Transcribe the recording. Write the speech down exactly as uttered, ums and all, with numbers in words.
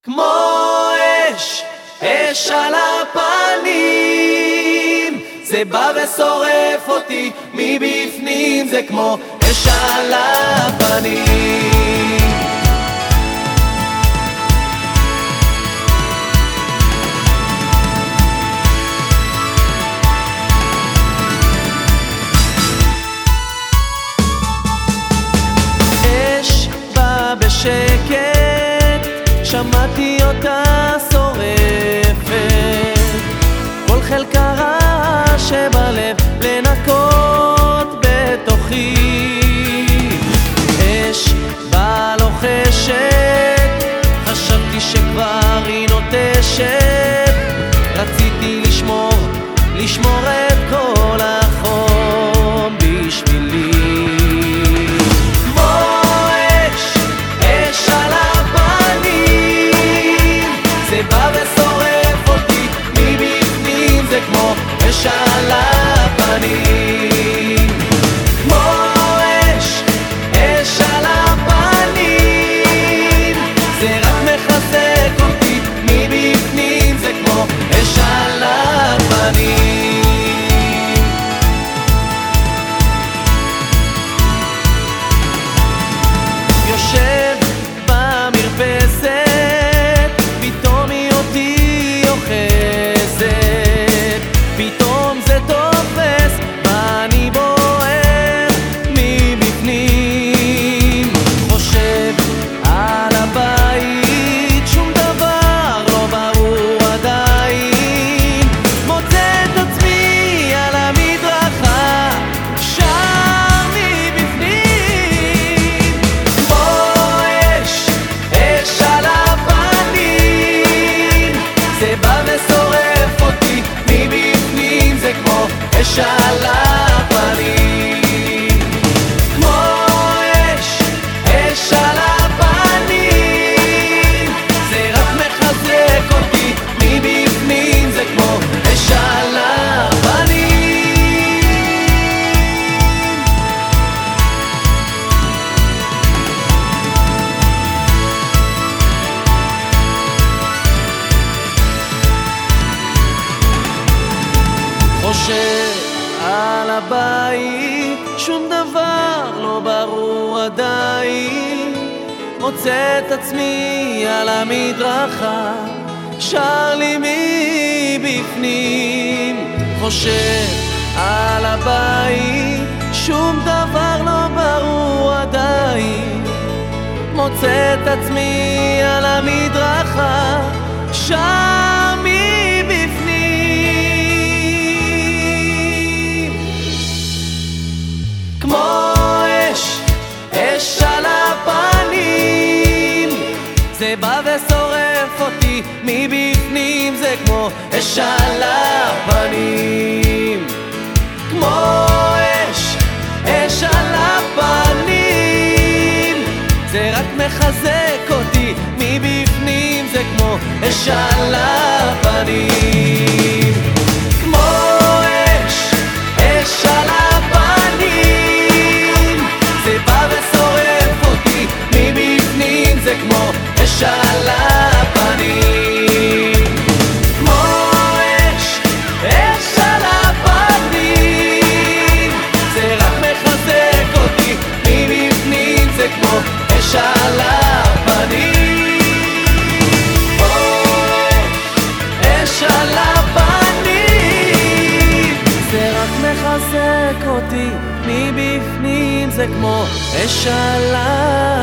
כמו אש, אש על הפנים, זה בא ושורף אותי מבפנים, זה כמו אש על הפנים. אש בא בשקט, שמעתי אותה שורפת, כל חלקה רע שבלב לנקות בתוכי. אש באה לוחשת, חשבתי שכבר היא נוטשת, רציתי לשמור, לשמור את כל החום בשבילי. אש על הפנים, כמו אש, אש על הפנים, זה רק מחזק אותי מבפנים, זה כמו אש על הפנים. יושב במרפסת, פתאום היא אותי אוחזת, פתאום זה תופס, ואני בוער מבפנים. חושב על הבית, שום דבר לא ברור עדיין, מוצא את עצמי על המדרכה, שר מבפנים. כמו אש, אש על הפנים, זה בא ושורף אותי מבפנים, זה כמו אש על הפנים. כמו אש, אש על הפנים, זה רק מחזק אותי מבפנים, זה כמו אש על הפנים. חושב על הבית, שום דבר לא ברור עדיין, מוצא את עצמי על המדרכה, שר לי מבפנים. חושב על הבית, שום דבר לא ברור עדיין, מוצא את עצמי על המדרכה, שר מבפנים. כמו אש, אש על הפנים, זה בא ושורף אותי מבפנים, זה כמו אש על הפנים. כמו אש, אש על הפנים, זה רק מחזק אותי מבפנים, זה כמו אש על הפנים. כמו אש, אש על הפנים, זה בא ושורף אותי מבפנים, זה כמו אש על הפנים. כמו אש, אש על הפנים, זה רק מחזק אותי מבפנים, זה כמו אש על הפנים. כמו אש על הפנים, זה רק מחזק אותי מבפנים, זה כמו אש על הפנים.